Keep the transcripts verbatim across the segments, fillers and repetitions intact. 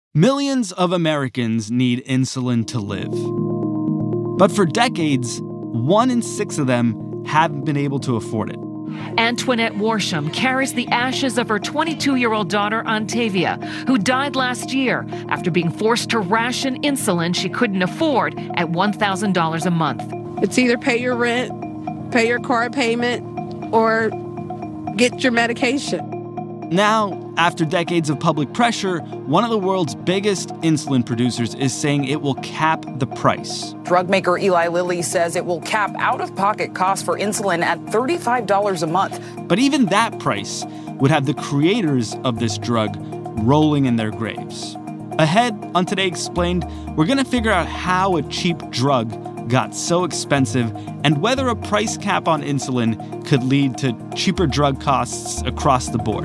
Millions of Americans need insulin to live. But for decades, one in six of them haven't been able to afford it. Antoinette Worsham carries the ashes of her twenty-two-year-old daughter, Ontavia, who died last year after being forced to ration insulin she couldn't afford at one thousand dollars a month. It's either pay your rent, pay your car payment, or get your medication. Now, after decades of public pressure, one of the world's biggest insulin producers is saying it will cap the price. Drug maker Eli Lilly says it will cap out-of-pocket costs for insulin at thirty-five dollars a month. But even that price would have the creators of this drug rolling in their graves. Ahead on Today Explained, we're going to figure out how a cheap drug got so expensive and whether a price cap on insulin could lead to cheaper drug costs across the board.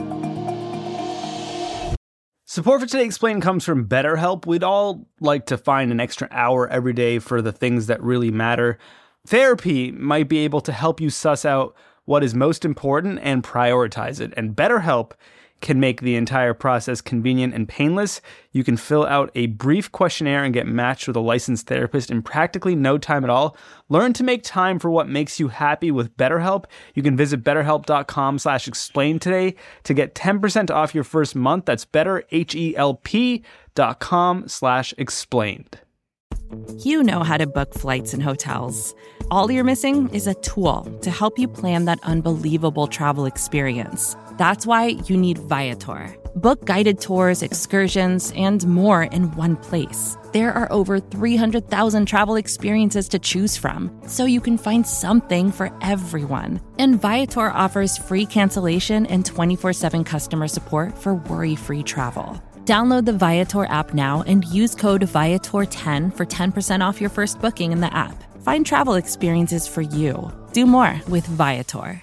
Support for Today Explained comes from BetterHelp. We'd all like to find an extra hour every day for the things that really matter. Therapy might be able to help you suss out what is most important and prioritize it. And BetterHelp can make the entire process convenient and painless. You can fill out a brief questionnaire and get matched with a licensed therapist in practically no time at all. Learn to make time for what makes you happy with BetterHelp. You can visit betterhelp.com slash explain today to get ten percent off your first month. That's betterhelp.com slash explained. You know how to book flights and hotels. All you're missing is a tool to help you plan that unbelievable travel experience. That's why you need Viator. Book guided tours, excursions, and more in one place. There are over three hundred thousand travel experiences to choose from, so you can find something for everyone. And Viator offers free cancellation and twenty-four seven customer support for worry-free travel. Download the Viator app now and use code Viator ten for ten percent off your first booking in the app. Find travel experiences for you. Do more with Viator.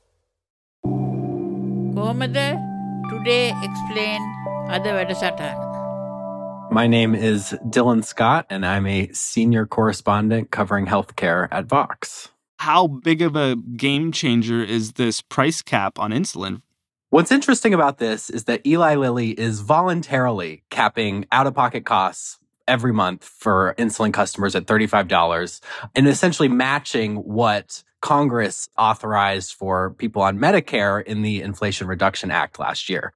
කොහොමද today explain අද වැඩසටහන. My name is Dylan Scott, and I'm a senior correspondent covering healthcare at Vox. How big of a game changer is this price cap on insulin? What's interesting about this is that Eli Lilly is voluntarily capping out-of-pocket costs every month for insulin customers at thirty-five dollars and essentially matching what Congress authorized for people on Medicare in the Inflation Reduction Act last year.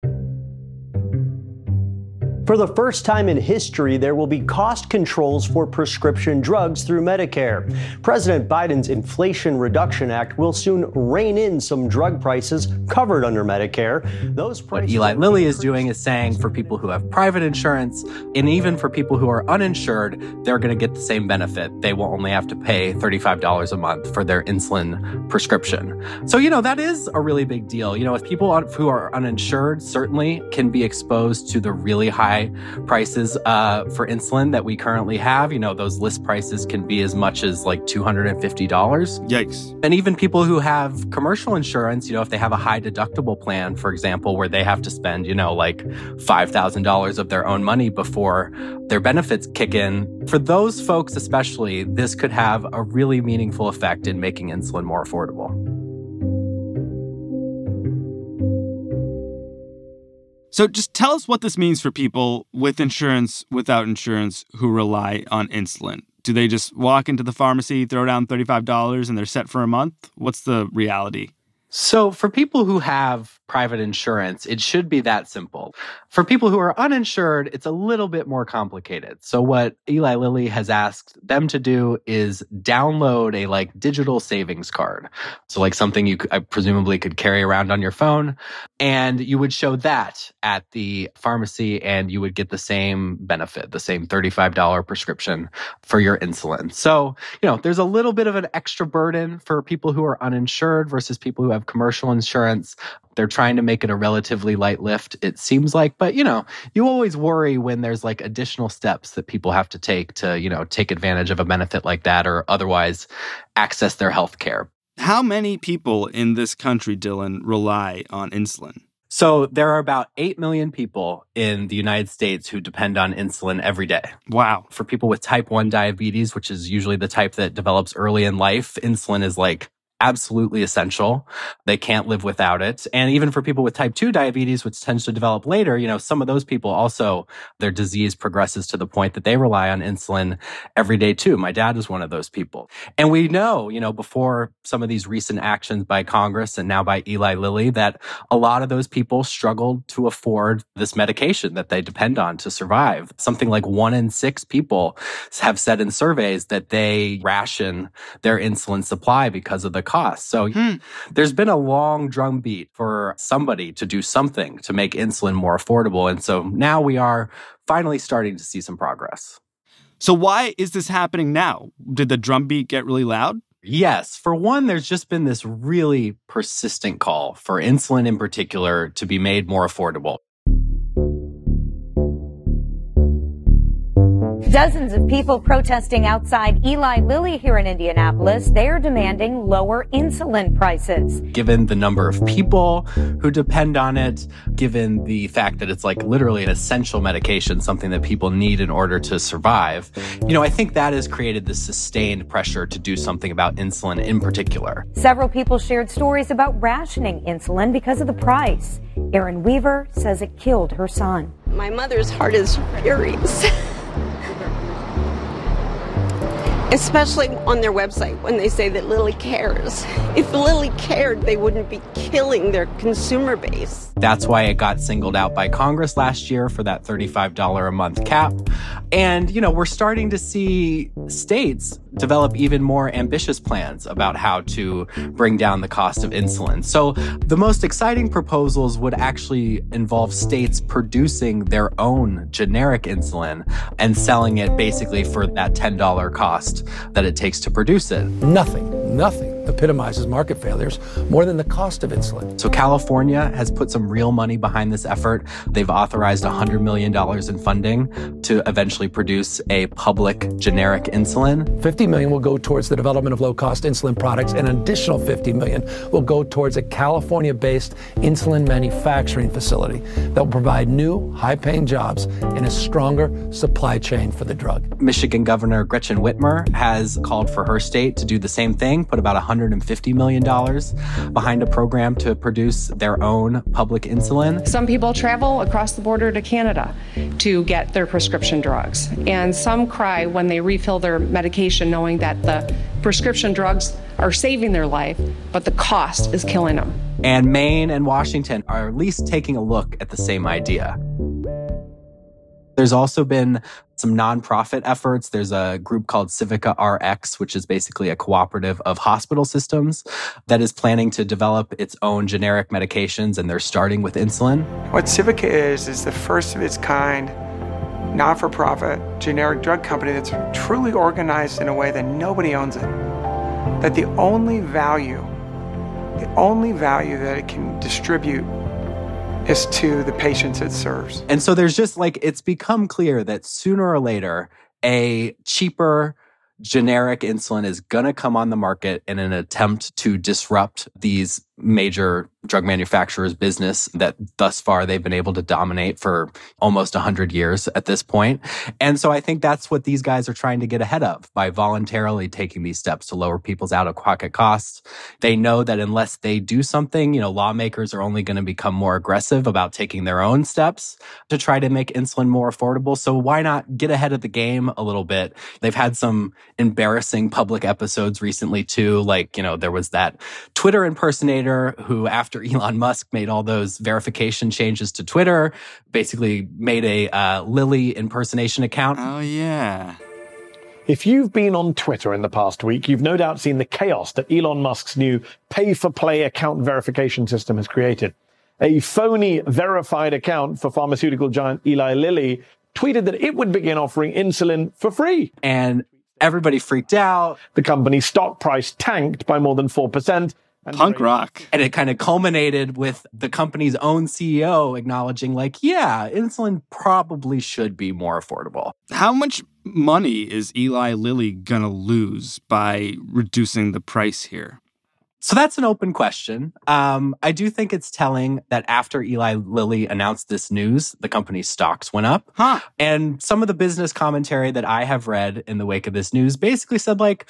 For the first time in history, there will be cost controls for prescription drugs through Medicare. President Biden's Inflation Reduction Act will soon rein in some drug prices covered under Medicare. Those What Eli Lilly is doing is saying for people who have private insurance, and even for people who are uninsured, they're going to get the same benefit. They will only have to pay thirty-five dollars a month for their insulin prescription. So, you know, that is a really big deal. You know, if people who are uninsured certainly can be exposed to the really high prices uh, for insulin that we currently have. You know, those list prices can be as much as like two hundred fifty dollars. Yikes. And even people who have commercial insurance, you know, if they have a high deductible plan, for example, where they have to spend, you know, like five thousand dollars of their own money before their benefits kick in, for those folks especially, this could have a really meaningful effect in making insulin more affordable. So just tell us what this means for people with insurance, without insurance, who rely on insulin. Do they just walk into the pharmacy, throw down thirty-five dollars, and they're set for a month? What's the reality? So for people who have private insurance, it should be that simple. For people who are uninsured, it's a little bit more complicated. So what Eli Lilly has asked them to do is download a like digital savings card. So like something you I presumably could carry around on your phone, and you would show that at the pharmacy and you would get the same benefit, the same thirty-five dollars prescription for your insulin. So, you know, there's a little bit of an extra burden for people who are uninsured versus people who have commercial insurance. They're trying to make it a relatively light lift, it seems like. But, you know, you always worry when there's like additional steps that people have to take to, you know, take advantage of a benefit like that or otherwise access their health care. How many people in this country, Dylan, rely on insulin? So there are about eight million people in the United States who depend on insulin every day. Wow. For people with type one diabetes, which is usually the type that develops early in life, insulin is like absolutely essential. They can't live without it. And even for people with type two diabetes, which tends to develop later, you know, some of those people also, their disease progresses to the point that they rely on insulin every day too. My dad is one of those people. And we know, you know, before some of these recent actions by Congress and now by Eli Lilly, that a lot of those people struggled to afford this medication that they depend on to survive. Something like one in six people have said in surveys that they ration their insulin supply because of the cost. So hmm. there's been a long drumbeat for somebody to do something to make insulin more affordable. And so now we are finally starting to see some progress. So why is this happening now? Did the drumbeat get really loud? Yes. For one, there's just been this really persistent call for insulin in particular to be made more affordable. Dozens of people protesting outside Eli Lilly here in Indianapolis. They're demanding lower insulin prices. Given the number of people who depend on it, given the fact that it's like literally an essential medication, something that people need in order to survive, you know, I think that has created this sustained pressure to do something about insulin in particular. Several people shared stories about rationing insulin because of the price. Erin Weaver says it killed her son. My mother's heart is furious. Especially on their website when they say that Lilly cares. If Lilly cared, they wouldn't be killing their consumer base. That's why it got singled out by Congress last year for that thirty-five dollars a month cap. And, you know, we're starting to see states develop even more ambitious plans about how to bring down the cost of insulin. So the most exciting proposals would actually involve states producing their own generic insulin and selling it basically for that ten dollars cost that it takes to produce it. Nothing, nothing epitomizes market failures more than the cost of insulin. So California has put some real money behind this effort. They've authorized one hundred million dollars in funding to eventually produce a public generic insulin. fifty million dollars will go towards the development of low-cost insulin products, and an additional fifty million dollars will go towards a California-based insulin manufacturing facility that will provide new, high-paying jobs and a stronger supply chain for the drug. Michigan Governor Gretchen Whitmer has called for her state to do the same thing, put about one hundred fifty million dollars behind a program to produce their own public insulin. Some people travel across the border to Canada to get their prescription drugs, and some cry when they refill their medication knowing that the prescription drugs are saving their life, but the cost is killing them. And Maine and Washington are at least taking a look at the same idea. There's also been some nonprofit efforts. There's a group called Civica R X, which is basically a cooperative of hospital systems that is planning to develop its own generic medications, and they're starting with insulin. What Civica is, is the first of its kind not-for-profit generic drug company that's truly organized in a way that nobody owns it. That the only value, the only value that it can distribute is to the patients it serves. And so there's just like, it's become clear that sooner or later, a cheaper generic insulin is going to come on the market in an attempt to disrupt these major drug manufacturers' business that thus far they've been able to dominate for almost one hundred years at this point. And so I think that's what these guys are trying to get ahead of by voluntarily taking these steps to lower people's out-of-pocket costs. They know that unless they do something, you know, lawmakers are only going to become more aggressive about taking their own steps to try to make insulin more affordable. So why not get ahead of the game a little bit? They've had some embarrassing public episodes recently too. Like, you know, there was that Twitter impersonator who, after Elon Musk made all those verification changes to Twitter, basically made a uh, Lilly impersonation account. Oh, yeah. If you've been on Twitter in the past week, you've no doubt seen the chaos that Elon Musk's new pay-for-play account verification system has created. A phony verified account for pharmaceutical giant Eli Lilly tweeted that it would begin offering insulin for free. And everybody freaked out. The company's stock price tanked by more than four percent. Punk rock. And it kind of culminated with the company's own C E O acknowledging, like, yeah, insulin probably should be more affordable. How much money is Eli Lilly going to lose by reducing the price here? So that's an open question. Um, I do think it's telling that after Eli Lilly announced this news, the company's stocks went up. Huh. And some of the business commentary that I have read in the wake of this news basically said, like,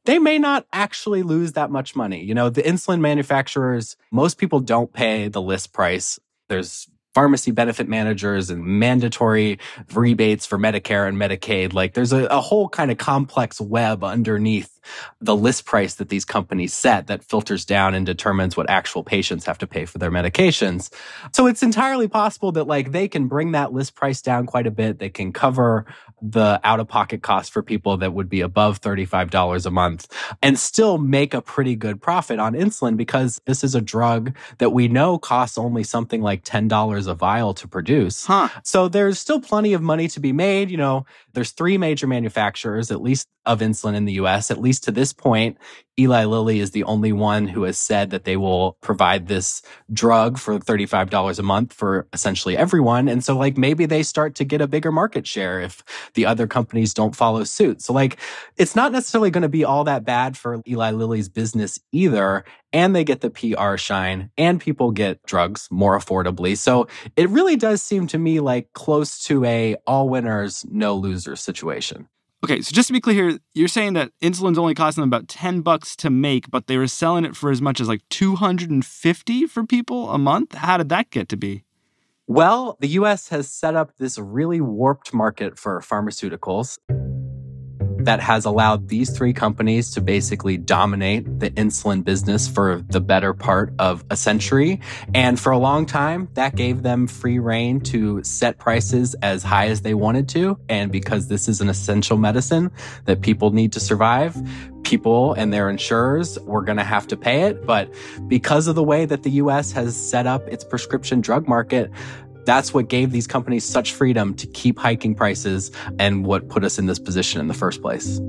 they may not actually lose that much money. You know, the insulin manufacturers, most people don't pay the list price. There's pharmacy benefit managers and mandatory rebates for Medicare and Medicaid. Like there's a, a whole kind of complex web underneath the list price that these companies set that filters down and determines what actual patients have to pay for their medications. So it's entirely possible that like they can bring that list price down quite a bit. They can cover the out-of-pocket cost for people that would be above thirty-five dollars a month and still make a pretty good profit on insulin because this is a drug that we know costs only something like ten dollars a vial to produce. Huh. So there's still plenty of money to be made. You know, there's three major manufacturers, at least of insulin in the U S. At least to this point, Eli Lilly is the only one who has said that they will provide this drug for thirty-five dollars a month for essentially everyone. And so like maybe they start to get a bigger market share if the other companies don't follow suit. So like it's not necessarily going to be all that bad for Eli Lilly's business either. And they get the P R shine and people get drugs more affordably. So it really does seem to me like close to a all winners, no losers situation. Okay, so just to be clear here, you're saying that insulin's only costing them about ten bucks to make, but they were selling it for as much as like two hundred fifty for people a month? How did that get to be? Well, the U S has set up this really warped market for pharmaceuticals that has allowed these three companies to basically dominate the insulin business for the better part of a century. And for a long time, that gave them free rein to set prices as high as they wanted to. And because this is an essential medicine that people need to survive, people and their insurers were going to have to pay it. But because of the way that the U S has set up its prescription drug market, that's what gave these companies such freedom to keep hiking prices and what put us in this position in the first place.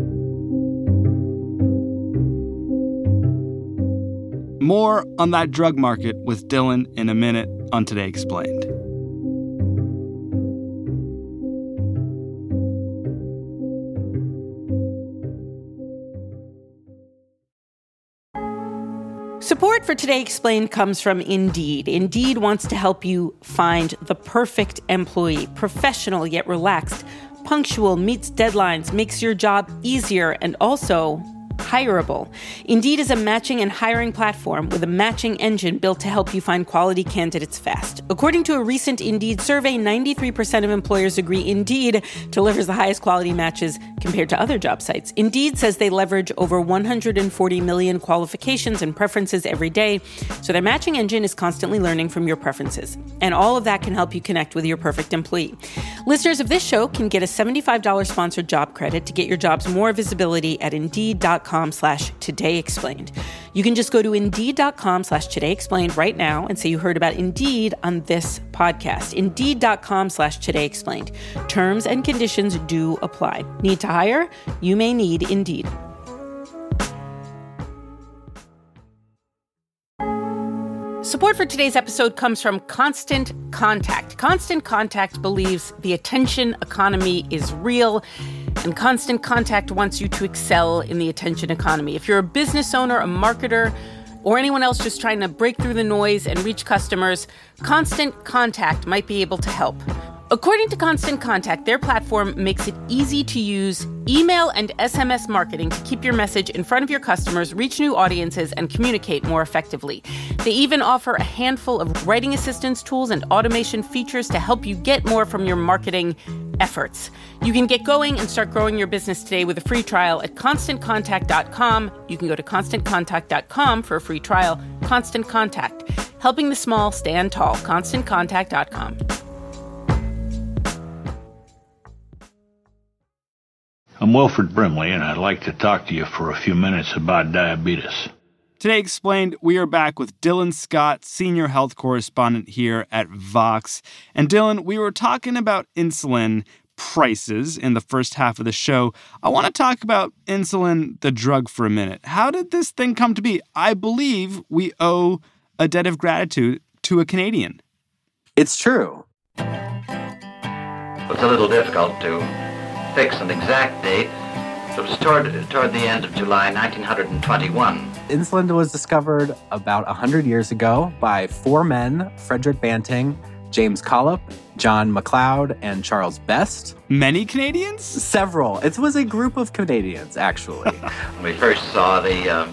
More on that drug market with Dylan in a minute on Today Explained. Support for Today Explained comes from Indeed. Indeed wants to help you find the perfect employee, professional yet relaxed, punctual, meets deadlines, makes your job easier, and also hireable. Indeed is a matching and hiring platform with a matching engine built to help you find quality candidates fast. According to a recent Indeed survey, ninety-three percent of employers agree Indeed delivers the highest quality matches compared to other job sites. Indeed says they leverage over one hundred forty million qualifications and preferences every day, so their matching engine is constantly learning from your preferences. And all of that can help you connect with your perfect employee. Listeners of this show can get a seventy-five dollars sponsored job credit to get your jobs more visibility at Indeed.com slash Today Explained. You can just go to Indeed.com slash Today Explained right now and say you heard about Indeed on this podcast. Indeed.com slash Today Explained. Terms and conditions do apply. Need to hire? You may need Indeed. Support for today's episode comes from Constant Contact. Constant Contact believes the attention economy is real, and Constant Contact wants you to excel in the attention economy. If you're a business owner, a marketer, or anyone else just trying to break through the noise and reach customers, Constant Contact might be able to help. According to Constant Contact, their platform makes it easy to use email and S M S marketing to keep your message in front of your customers, reach new audiences, and communicate more effectively. They even offer a handful of writing assistance tools and automation features to help you get more from your marketing efforts. You can get going and start growing your business today with a free trial at constant contact dot com. You can go to constant contact dot com for a free trial. Constant Contact, helping the small stand tall. constant contact dot com. I'm Wilford Brimley, and I'd like to talk to you for a few minutes about diabetes. Today Explained, we are back with Dylan Scott, senior health correspondent here at Vox. And Dylan, we were talking about insulin prices in the first half of the show. I want to talk about insulin, the drug, for a minute. How did this thing come to be? I believe we owe a debt of gratitude to a Canadian. It's true. It's a little difficult to fix an exact date. It was toward, toward the end of July nineteen twenty-one. Insulin was discovered about one hundred years ago by four men, Frederick Banting, James Collop, John McLeod, and Charles Best. Many Canadians? Several. It was a group of Canadians, actually. We first saw the uh,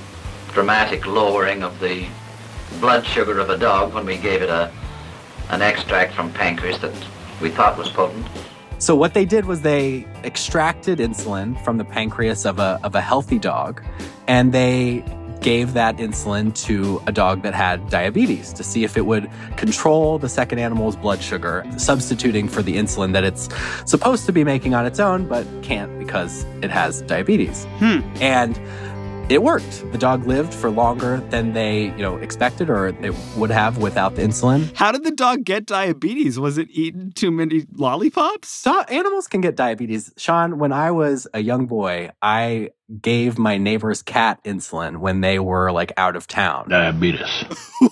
dramatic lowering of the blood sugar of a dog when we gave it a an extract from pancreas that we thought was potent. So what they did was they extracted insulin from the pancreas of a of a healthy dog, and they gave that insulin to a dog that had diabetes to see if it would control the second animal's blood sugar, substituting for the insulin that it's supposed to be making on its own, but can't because it has diabetes. Hmm. And it worked. The dog lived for longer than they, you know, expected or it would have without the insulin. How did the dog get diabetes? Was it eating too many lollipops? So animals can get diabetes. Sean, when I was a young boy, I gave my neighbor's cat insulin when they were like out of town. Diabetes.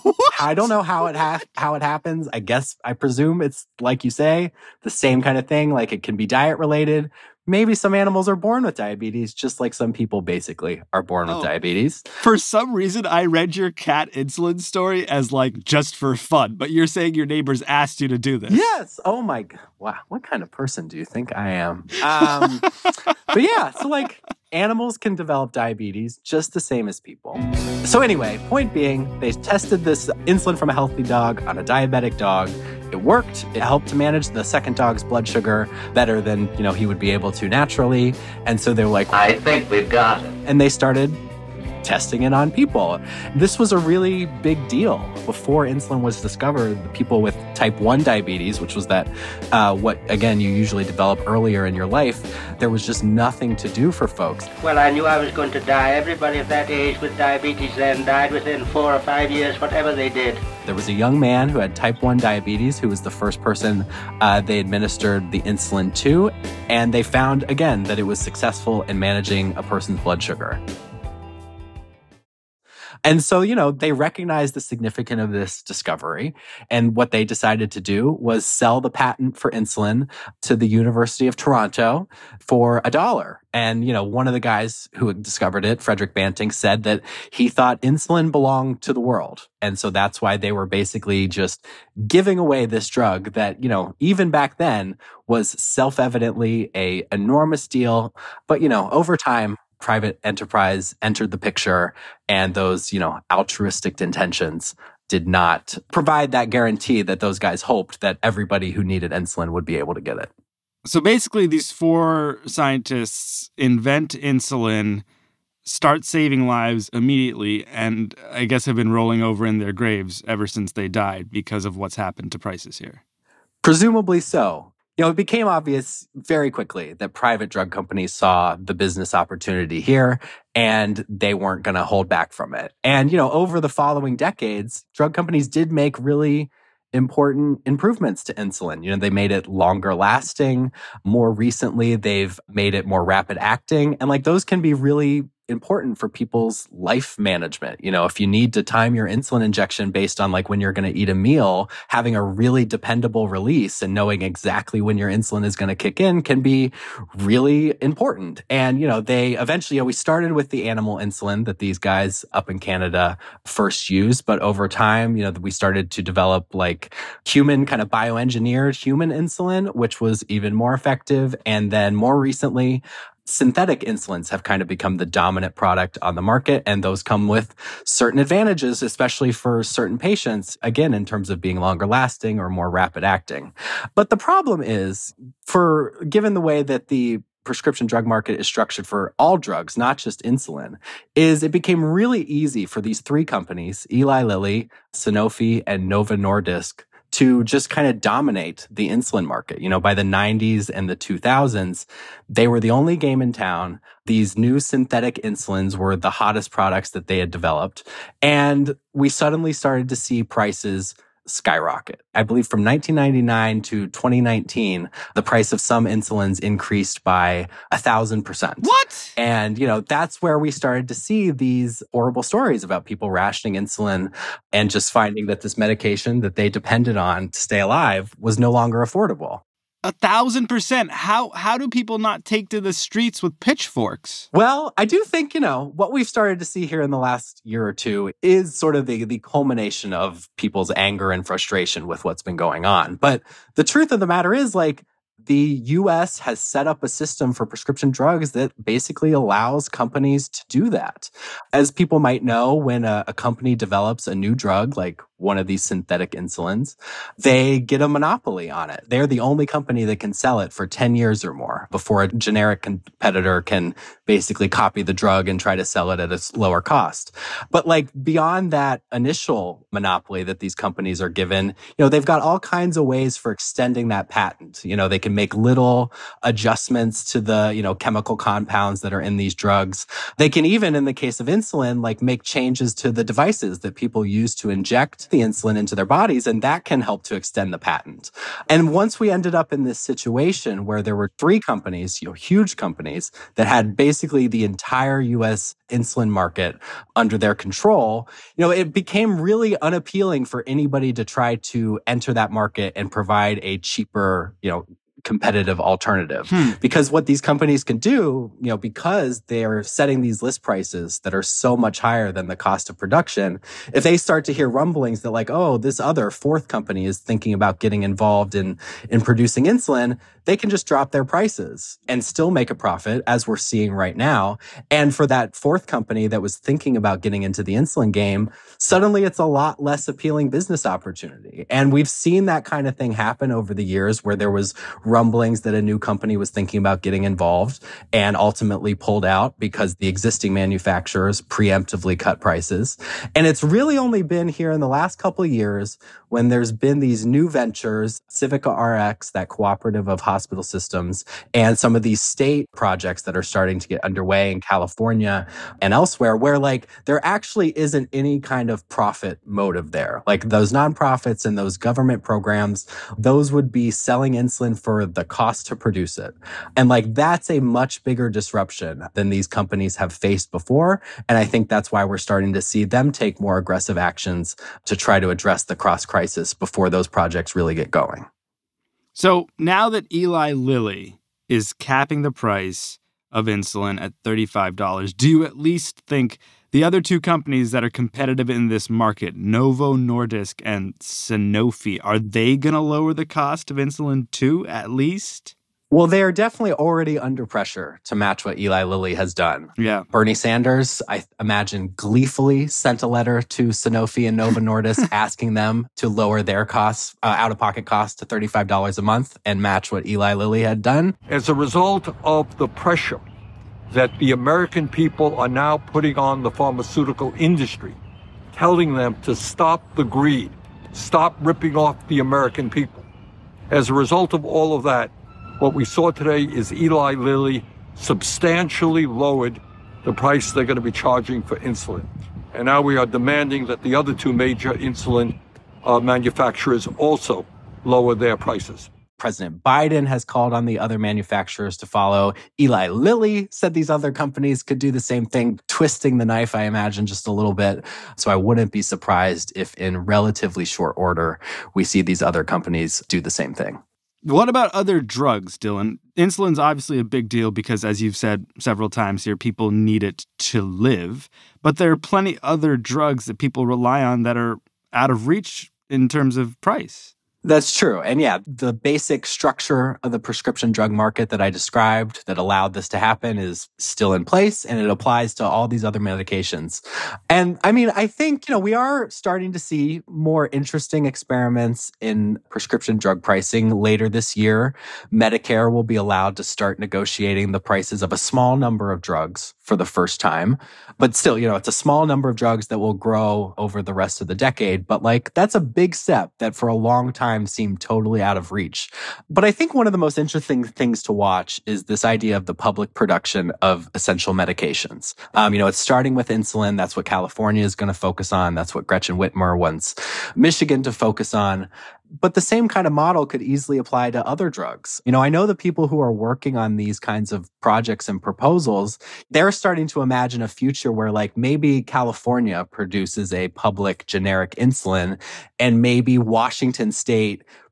I don't know how it ha- how it happens. I guess I presume it's like you say, the same kind of thing. Like it can be diet related. Maybe some animals are born with diabetes, just like some people basically are born oh. with diabetes. For some reason, I read your cat insulin story as like just for fun, but you're saying your neighbors asked you to do this. Yes. Oh my God. Wow. What kind of person do you think I am? Um, but yeah, so like animals can develop diabetes just the same as people. So anyway, point being, they tested this insulin from a healthy dog on a diabetic dog. It worked. It helped to manage the second dog's blood sugar better than, you know, he would be able to naturally. And so they were like, I think we've got it. And they started testing it on people. This was a really big deal. Before insulin was discovered, the people with type one diabetes, which was that uh, what, again, you usually develop earlier in your life, there was just nothing to do for folks. Well, I knew I was going to die. Everybody of that age with diabetes then died within four or five years, whatever they did. There was a young man who had type one diabetes who was the first person uh, they administered the insulin to, and they found, again, that it was successful in managing a person's blood sugar. And so, you know, they recognized the significance of this discovery. And what they decided to do was sell the patent for insulin to the University of Toronto for a dollar. And, you know, one of the guys who had discovered it, Frederick Banting, said that he thought insulin belonged to the world. And so that's why they were basically just giving away this drug that, you know, even back then was self-evidently a enormous deal. But, you know, over time, private enterprise entered the picture, and those, you know, altruistic intentions did not provide that guarantee that those guys hoped that everybody who needed insulin would be able to get it. So basically, these four scientists invent insulin, start saving lives immediately, and I guess have been rolling over in their graves ever since they died because of what's happened to prices here. Presumably so. You know, it became obvious very quickly that private drug companies saw the business opportunity here and they weren't going to hold back from it. And, you know, over the following decades, drug companies did make really important improvements to insulin. You know, they made it longer lasting. More recently, they've made it more rapid acting. And like those can be really important for people's life management. You know, if you need to time your insulin injection based on like when you're going to eat a meal, having a really dependable release and knowing exactly when your insulin is going to kick in can be really important. And, you know, they eventually, you know, we started with the animal insulin that these guys up in Canada first used, but over time, you know, we started to develop like human kind of bioengineered human insulin, which was even more effective. And then more recently, synthetic insulins have kind of become the dominant product on the market, and those come with certain advantages, especially for certain patients, again, in terms of being longer lasting or more rapid acting. But the problem is, for given the way that the prescription drug market is structured for all drugs, not just insulin, is it became really easy for these three companies, Eli Lilly, Sanofi, and Novo Nordisk, to just kind of dominate the insulin market. You know, by the nineties and the two thousands, they were the only game in town. These new synthetic insulins were the hottest products that they had developed. And we suddenly started to see prices skyrocket. I believe from nineteen ninety-nine to twenty nineteen, the price of some insulins increased by a thousand percent. What? And, you know, that's where we started to see these horrible stories about people rationing insulin and just finding that this medication that they depended on to stay alive was no longer affordable. A thousand percent. How how do people not take to the streets with pitchforks? Well, I do think, you know, what we've started to see here in the last year or two is sort of the, the culmination of people's anger and frustration with what's been going on. But the truth of the matter is, like, the U S has set up a system for prescription drugs that basically allows companies to do that. As people might know, when a, a company develops a new drug, like one of these synthetic insulins, they get a monopoly on it. They're the only company that can sell it for ten years or more before a generic competitor can basically copy the drug and try to sell it at a lower cost. But like beyond that initial monopoly that these companies are given, you know, they've got all kinds of ways for extending that patent. You know, they can make little adjustments to the, you know, chemical compounds that are in these drugs. They can even, in the case of insulin, like make changes to the devices that people use to inject the insulin into their bodies, and that can help to extend the patent. And once we ended up in this situation where there were three companies, you know, huge companies that had basically the entire U S insulin market under their control, you know, it became really unappealing for anybody to try to enter that market and provide a cheaper, you know, competitive alternative. Hmm. Because what these companies can do, you know, because they are setting these list prices that are so much higher than the cost of production, if they start to hear rumblings that like, oh, this other fourth company is thinking about getting involved in, in producing insulin, they can just drop their prices and still make a profit, as we're seeing right now. And for that fourth company that was thinking about getting into the insulin game, suddenly it's a lot less appealing business opportunity. And we've seen that kind of thing happen over the years where there was rumblings that a new company was thinking about getting involved and ultimately pulled out because the existing manufacturers preemptively cut prices. And it's really only been here in the last couple of years when there's been these new ventures, Civica R X, that cooperative of hospital systems, and some of these state projects that are starting to get underway in California and elsewhere, where like there actually isn't any kind of profit motive there. Like those nonprofits and those government programs, those would be selling insulin for the cost to produce it. And like that's a much bigger disruption than these companies have faced before. And I think that's why we're starting to see them take more aggressive actions to try to address the cross crisis before those projects really get going. So now that Eli Lilly is capping the price of insulin at thirty-five dollars, do you at least think the other two companies that are competitive in this market, Novo Nordisk and Sanofi, are they going to lower the cost of insulin too, at least? Well, they are definitely already under pressure to match what Eli Lilly has done. Yeah. Bernie Sanders, I imagine, gleefully sent a letter to Sanofi and Novo Nordisk asking them to lower their costs, uh, out-of-pocket costs to thirty-five dollars a month and match what Eli Lilly had done. As a result of the pressure that the American people are now putting on the pharmaceutical industry, telling them to stop the greed, stop ripping off the American people. As a result of all of that, what we saw today is Eli Lilly substantially lowered the price they're going to be charging for insulin. And now we are demanding that the other two major insulin uh, manufacturers also lower their prices. President Biden has called on the other manufacturers to follow. Eli Lilly said these other companies could do the same thing, twisting the knife, I imagine, just a little bit. So I wouldn't be surprised if in relatively short order, we see these other companies do the same thing. What about other drugs, Dylan? Insulin's obviously a big deal because, as you've said several times here, people need it to live. But there are plenty other drugs that people rely on that are out of reach in terms of price. That's true. And yeah, the basic structure of the prescription drug market that I described that allowed this to happen is still in place, and it applies to all these other medications. And I mean, I think, you know, we are starting to see more interesting experiments in prescription drug pricing later this year. Medicare will be allowed to start negotiating the prices of a small number of drugs for the first time. But still, you know, it's a small number of drugs that will grow over the rest of the decade. But like, that's a big step that for a long time seemed totally out of reach. But I think one of the most interesting things to watch is this idea of the public production of essential medications. Um, you know, it's starting with insulin. That's what California is going to focus on. That's what Gretchen Whitmer wants Michigan to focus on. But the same kind of model could easily apply to other drugs. You know, I know the people who are working on these kinds of projects and proposals, they're starting to imagine a future where like maybe California produces a public generic insulin and maybe Washington State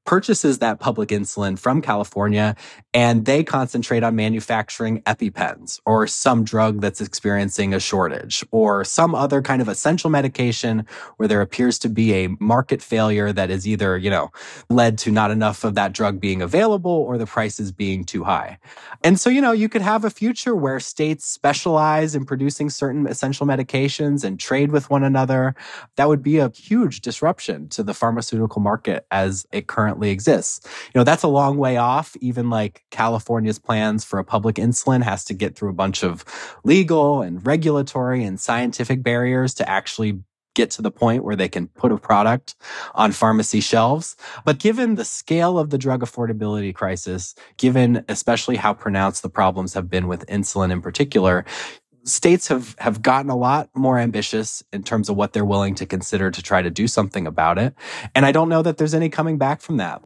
purchases that public insulin from California, and they concentrate on manufacturing EpiPens or some drug that's experiencing a shortage or some other kind of essential medication where there appears to be a market failure that is either, you know, led to not enough of that drug being available or the prices being too high. And so, you know, you could have a future where states specialize in producing certain essential medications and trade with one another. That would be a huge disruption to the pharmaceutical market as it currently exists. You know, that's a long way off. Even like California's plans for a public insulin has to get through a bunch of legal and regulatory and scientific barriers to actually get to the point where they can put a product on pharmacy shelves. But given the scale of the drug affordability crisis, given especially how pronounced the problems have been with insulin in particular, states have, have gotten a lot more ambitious in terms of what they're willing to consider to try to do something about it. And I don't know that there's any coming back from that.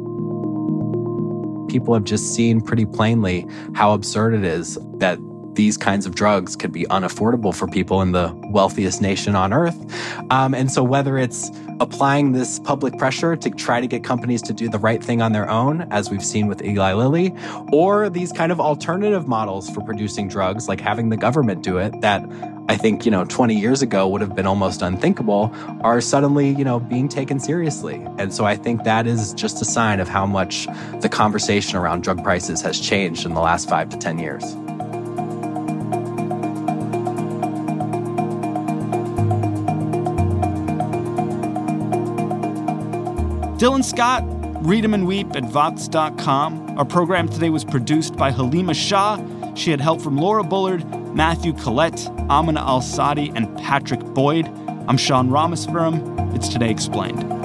People have just seen pretty plainly how absurd it is that these kinds of drugs could be unaffordable for people in the wealthiest nation on earth. Um, and so whether it's applying this public pressure to try to get companies to do the right thing on their own, as we've seen with Eli Lilly, or these kind of alternative models for producing drugs, like having the government do it, that I think, you know, twenty years ago would have been almost unthinkable, are suddenly, you know, being taken seriously. And so I think that is just a sign of how much the conversation around drug prices has changed in the last five to ten years. Dylan Scott, read 'em and weep at Vox dot com. Our program today was produced by Halima Shah. She had help from Laura Bullard, Matthew Collette, Amina Al-Sadi, and Patrick Boyd. I'm Sean Rameswaram. It's Today Explained.